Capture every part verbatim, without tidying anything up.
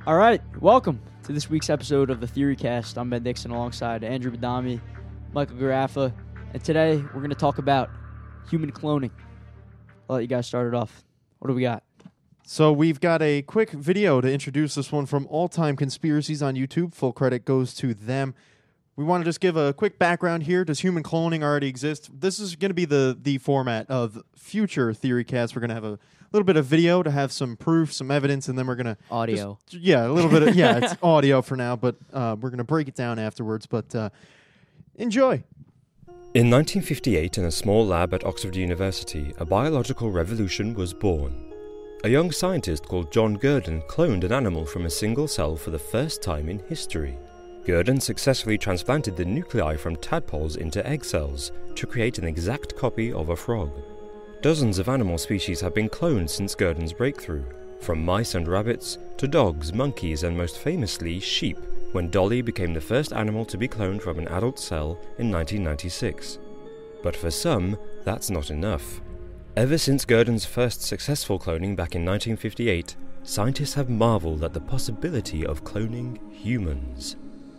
All right, welcome to this week's episode of the TheoryCast. I'm Ben Dixon alongside Andrew Badami, Michael Garaffa, and today we're going to talk about human cloning. I'll let you guys start it off. What do we got? So we've got a quick video to introduce this one from All Time Conspiracies on YouTube. Full credit goes to them. We want to just give a quick background here. Does human cloning already exist? This is going to be the, the format of future TheoryCasts. We're going to have a little bit of video to have some proof, some evidence, and then we're going to... Audio. Just, yeah, a little bit of... Yeah, it's audio for now, but uh, we're going to break it down afterwards. But uh, enjoy. In nineteen fifty-eight, in a small lab at Oxford University, a biological revolution was born. A young scientist called John Gurdon cloned an animal from a single cell for the first time in history. Gurdon successfully transplanted the nuclei from tadpoles into egg cells to create an exact copy of a frog. Dozens of animal species have been cloned since Gurdon's breakthrough, from mice and rabbits to dogs, monkeys, and most famously sheep, when Dolly became the first animal to be cloned from an adult cell in nineteen ninety-six. But for some, that's not enough. Ever since Gurdon's first successful cloning back in nineteen fifty-eight, scientists have marveled at the possibility of cloning humans.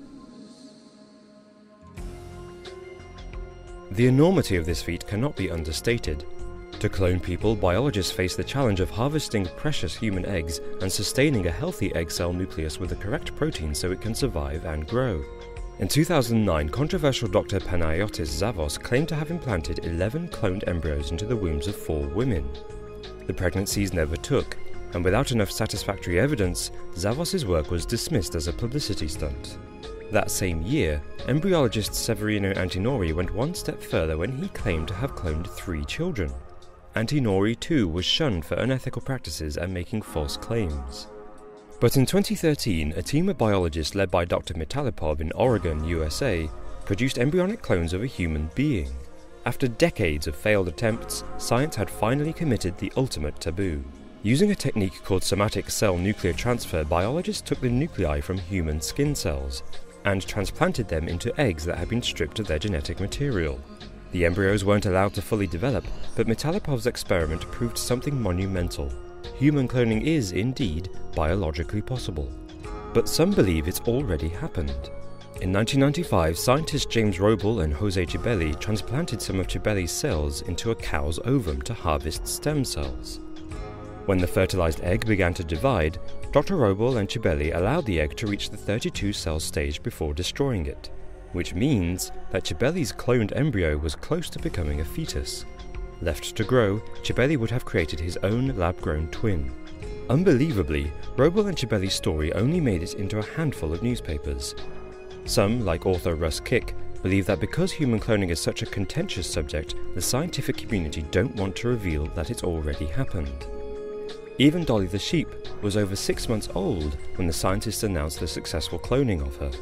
The enormity of this feat cannot be understated. To clone people, biologists face the challenge of harvesting precious human eggs and sustaining a healthy egg cell nucleus with the correct protein so it can survive and grow. In two thousand nine, controversial Doctor Panayotis Zavos claimed to have implanted eleven cloned embryos into the wombs of four women. The pregnancies never took, and without enough satisfactory evidence, Zavos' work was dismissed as a publicity stunt. That same year, embryologist Severino Antinori went one step further when he claimed to have cloned three children. Antinori too was shunned for unethical practices and making false claims. But in twenty thirteen, a team of biologists led by Doctor Mitalipov in Oregon, U S A, produced embryonic clones of a human being. After decades of failed attempts, science had finally committed the ultimate taboo. Using a technique called somatic cell nuclear transfer, biologists took the nuclei from human skin cells and transplanted them into eggs that had been stripped of their genetic material. The embryos weren't allowed to fully develop, but Mitalipov's experiment proved something monumental. Human cloning is, indeed, biologically possible. But some believe it's already happened. In nineteen ninety-five, scientists James Roble and Jose Chibelli transplanted some of Chibelli's cells into a cow's ovum to harvest stem cells. When the fertilized egg began to divide, Doctor Roble and Chibelli allowed the egg to reach the thirty-two cell stage before destroying it, which means that Chibelli's cloned embryo was close to becoming a fetus. Left to grow, Chibelli would have created his own lab-grown twin. Unbelievably, Roble and Chibelli's story only made it into a handful of newspapers. Some, like author Russ Kick, believe that because human cloning is such a contentious subject, the scientific community don't want to reveal that it's already happened. Even Dolly the sheep was over six months old when the scientists announced the successful cloning of her.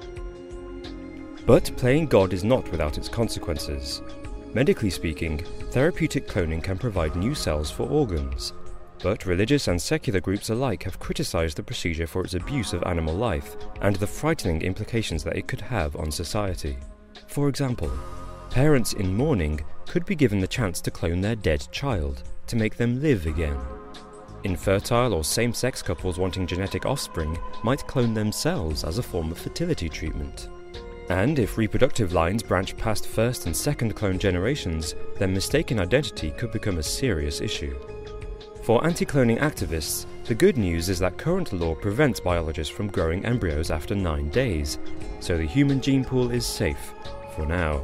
But playing God is not without its consequences. Medically speaking, therapeutic cloning can provide new cells for organs. But religious and secular groups alike have criticized the procedure for its abuse of animal life and the frightening implications that it could have on society. For example, parents in mourning could be given the chance to clone their dead child to make them live again. Infertile or same-sex couples wanting genetic offspring might clone themselves as a form of fertility treatment. And if reproductive lines branch past first and second clone generations, then mistaken identity could become a serious issue. For anti-cloning activists, the good news is that current law prevents biologists from growing embryos after nine days, so the human gene pool is safe, for now.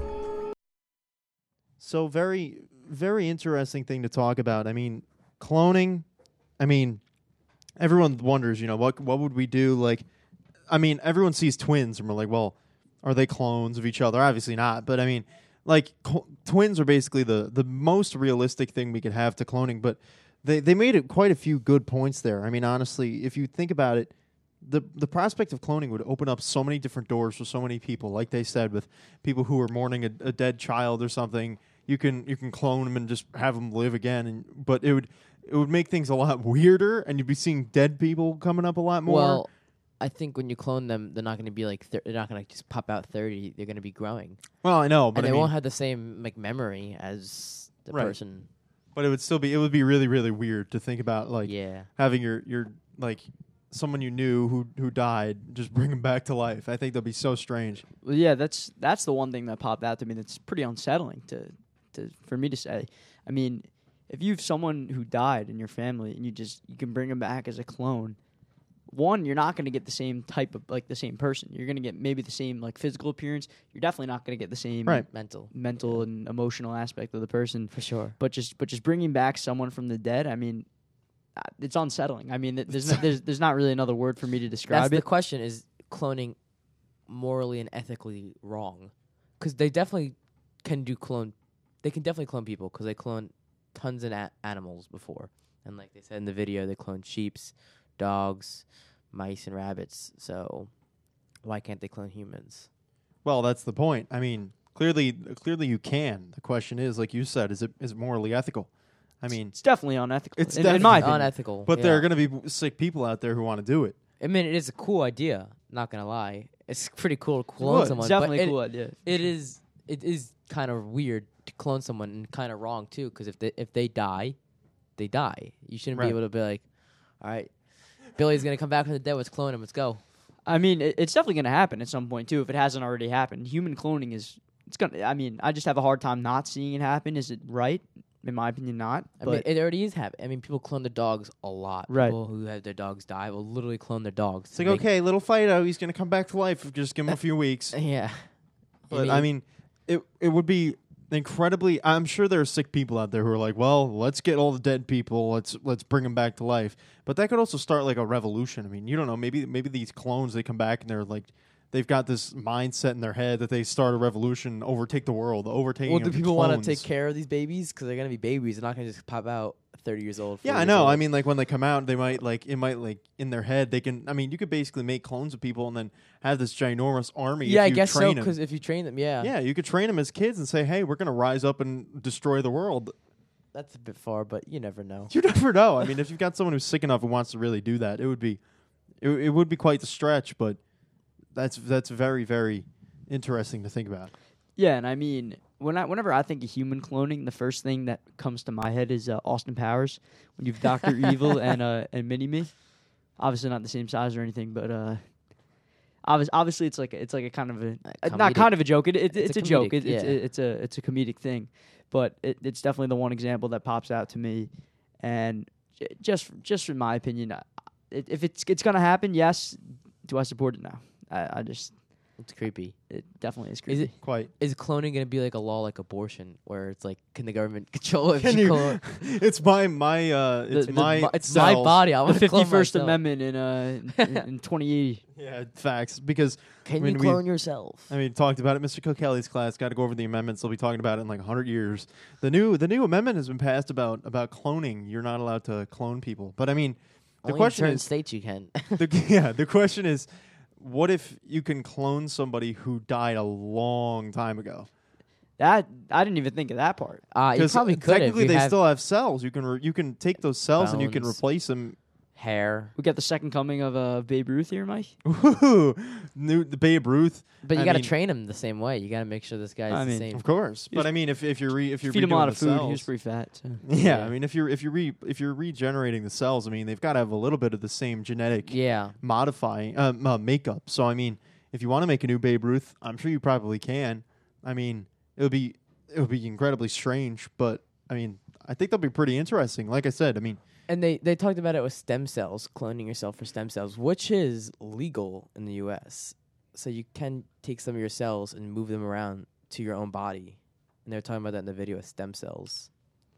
So very, very interesting thing to talk about. I mean, cloning, I mean, everyone wonders, you know, what what would we do? Like, I mean, everyone sees twins and we're like, well, are they clones of each other? Obviously not. But I mean, like, cl- twins are basically the, the most realistic thing we could have to cloning. But they, they made it quite a few good points there. I mean, honestly, if you think about it, the the prospect of cloning would open up so many different doors for so many people. Like they said, with people who are mourning a, a dead child or something, you can you can clone them and just have them live again. And but it would it would make things a lot weirder, and you'd be seeing dead people coming up a lot more. Well, I think when you clone them, they're not going to be like thir- they're not going to just pop out thirty. They're going to be growing. Well, I know, but and I they mean, won't have the same like memory as the Right. person. But it would still be it would be really really weird to think about, like Yeah. having your your like someone you knew who who died, just bring them back to life. I think that'd be so strange. Well, yeah, that's that's the one thing that popped out to me that's pretty unsettling to, to for me to say. I mean, if you have someone who died in your family and you just you can bring them back as a clone, one, you're not going to get the same type of like the same person. You're going to get maybe the same like physical appearance. You're definitely not going to get the same Right. Mental. mental and emotional aspect of the person. For sure. But just but just bringing back someone from the dead, I mean, uh, it's unsettling. I mean, th- there's no, there's there's not really another word for me to describe That's it. the question: is cloning morally and ethically wrong? Because they definitely can do clone. They can definitely clone people because they clone tons of a- animals before, and like they said in the video, they clone sheeps, dogs, mice, and rabbits. So why can't they clone humans? Well, that's the point. I mean, clearly, clearly you can. The question is, like you said, is it is it morally ethical? I mean, It's definitely unethical. It's in, in my definitely opinion. Unethical. but yeah. there are going to be sick people out there who want to do it. I mean, it is a cool idea. Not gonna lie, it's pretty cool to clone would. someone. It's definitely but a it- cool idea. It is. It is kind of weird to clone someone and kind of wrong too. Because if they if they die, they die. You shouldn't Right. be able to be like, all right, Billy's gonna come back from the dead. Let's clone him. Let's go. I mean, it, it's definitely going to happen at some point too. If it hasn't already happened, human cloning is. It's gonna. I mean, I just have a hard time not seeing it happen. Is it right? In my opinion, not. I but mean, it already is happening. I mean, people clone their dogs a lot. Right. People who have their dogs die will literally clone their dogs. It's to like, make- okay, little Fido, he's going to come back to life. Just give him a few weeks. Yeah. But I mean, it it would be incredibly. I'm sure there are sick people out there who are like, well, let's get all the dead people. Let's let's bring them back to life. But that could also start like a revolution. I mean, you don't know. Maybe maybe these clones they come back and they're like. They've got this mindset in their head that they start a revolution, overtake the world, overtaking. well, do of the people want to clones. take care of these babies? Because they're gonna be babies. They're not gonna just pop out thirty years old. Yeah, forty I years know. old. I mean, like when they come out, they might like it might like in their head they can. I mean, you could basically make clones of people and then have this ginormous army. yeah, if I you guess so. train 'em. Because if you train them, yeah, Yeah, you could train them as kids and say, "Hey, we're going to rise up and destroy the world." that's a bit far, but you never know. You never know. I mean, if you've got someone who's sick enough who wants to really do that, it would be, it, it would be quite the stretch. But that's that's very very interesting to think about. yeah, and I mean, when I whenever I think of human cloning, the first thing that comes to my head is uh, Austin Powers. When you've Doctor Evil and uh, and Mini Me, obviously not the same size or anything, but uh, obviously, obviously it's like a, it's like a kind of a Uh, uh, not comedic. kind of a joke. It, it, It's it's, a a, joke. comedic, It, it's yeah. a, it's a it's a comedic thing, but it, it's definitely the one example that pops out to me. And j- just just in my opinion, I- it, if it's it's gonna happen, yes. Do I support it now? I, I just It's creepy. it definitely is Is creepy. it Quite. is cloning gonna be like a law like abortion, where it's like, can the government control if Can you you- clone? It's my my uh, it's The- the my Mo- it's my cells. body. I The want to clone fifty-first myself. Amendment in uh in, in twenty eighty. Yeah, facts. Because Can I mean, you we- clone yourself? I mean, talked about it. Mister Kilkelly's class got to go over the amendments. They'll be talking about it in like a hundred years. The new the new amendment has been passed about about cloning. You're not allowed to clone people. But I mean, the Only question in certain is, states you can. the, yeah, the question is, what if you can clone somebody who died a long time ago? That I didn't even think of that part. Uh, you 'Cause probably could if technically you they have still have cells. You can re- you can take those cells and you can Bones. replace them. hair, We got the second coming of uh, Babe Ruth here, Mike. Ooh, new the Babe Ruth, but you I got to mean- train him the same way. You got to make sure this guy's I the mean, same. of course. But Just I mean, if if you're re, if you're Feed him a lot redoing of the food. He cells- was pretty fat. So. Yeah, Yeah. I mean, if you're if you're re, if you're regenerating the cells, I mean, they've got to have a little bit of the same genetic Yeah, modifying uh, uh, makeup. So I mean, if you want to make a new Babe Ruth, I'm sure you probably can. I mean, it would be it would be incredibly strange, but I mean, I think they'll be pretty interesting. Like I said, I mean, and they they talked about it with stem cells, cloning yourself for stem cells, which is legal in the U S. So you can take some of your cells and move them around to your own body. And they were talking about that in the video with stem cells.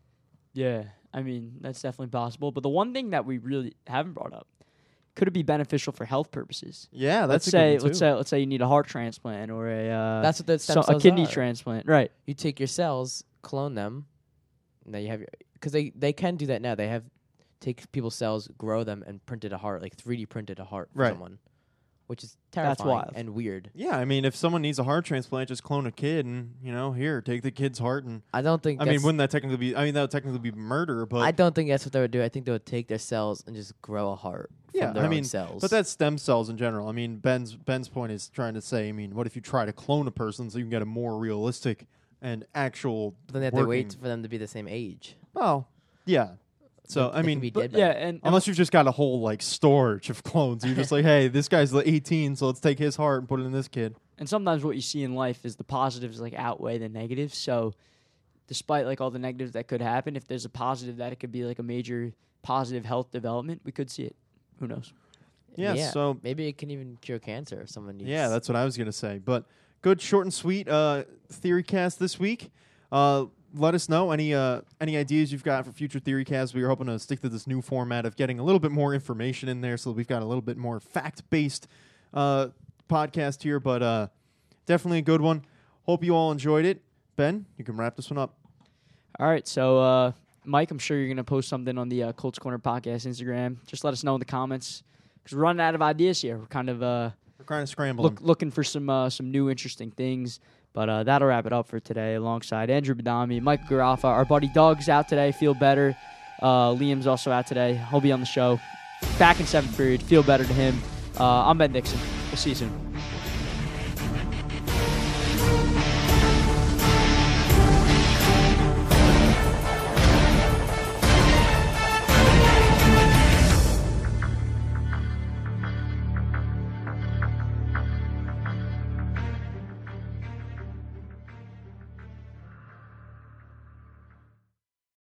Yeah, I mean that's definitely possible. But the one thing that we really haven't brought up, could it be beneficial for health purposes? yeah, let's that's a say good one, let's too. say let's say you need a heart transplant or a uh, That's what the stem so- a cells kidney are. transplant, right? You take your cells, clone them, and then you have your because they they can do that now. They have take people's cells, grow them, and printed a heart, like three D printed a heart for Right. someone, which is That's terrifying wild. and weird. Yeah, I mean, if someone needs a heart transplant, just clone a kid, and you know, here, take the kid's heart, and I don't think. I mean, that's- wouldn't that technically be? I mean, that would technically be murder, but I don't think that's what they would do. I think they would take their cells and just grow a heart from Yeah, their I own mean, cells. But that's stem cells in general. I mean, Ben's Ben's point is trying to say, I mean, what if you try to clone a person so you can get a more realistic and actual But then they have to working- wait for them to be the same age. Well, yeah, So They I can mean, be But dead by yeah, then. and unless you've just got a whole like storage of clones, you're just like, hey, this guy's like eighteen, so let's take his heart and put it in this kid. and sometimes what you see in life is the positives like outweigh the negatives. So despite like all the negatives that could happen, if there's a positive that it could be like a major positive health development, we could see it. Who knows? Yeah, so- maybe it can even cure cancer if someone needs. Yeah, that's what I was gonna say. But good, short and sweet uh, theory cast this week. Uh, let us know any uh, any ideas you've got for future theory casts. We are hoping to stick to this new format of getting a little bit more information in there, so we've got a little bit more fact based uh, podcast here. But uh, definitely a good one. Hope you all enjoyed it. Ben, you can wrap this one up. All right, so uh, Mike, I'm sure you're gonna post something on the uh, Colts Corner podcast Instagram. Just let us know in the comments because we're running out of ideas here. We're kind of uh, We're kind of scrambling. look, looking for some uh, some new interesting things. But uh, that'll wrap it up for today. Alongside Andrew Badami, Michael Garaffa, our buddy Doug's out today. Feel better. Uh, Liam's also out today. He'll be on the show. Back in seventh period. Feel better to him. Uh, I'm Ben Dixon. We'll see you soon.